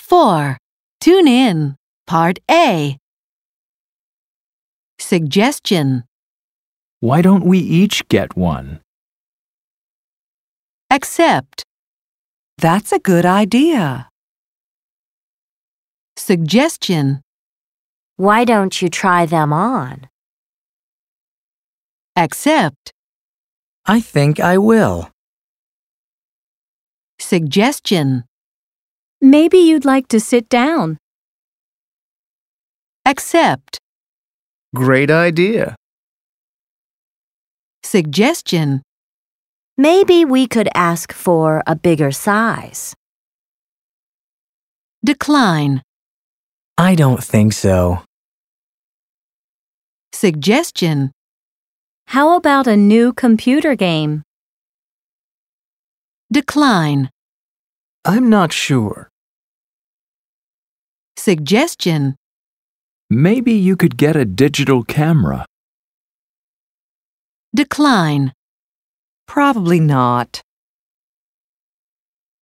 4. Tune in. Part A. Suggestion. Why don't we each get one? Accept. That's a good idea. Suggestion. Why don't you try them on? Accept. I think I will. Suggestion. Maybe you'd like to sit down. Accept. Great idea. Suggestion. Maybe we could ask for a bigger size. Decline. I don't think so. Suggestion. How about a new computer game? Decline. I'm not sure. Suggestion. Maybe you could get a digital camera. Decline. Probably not.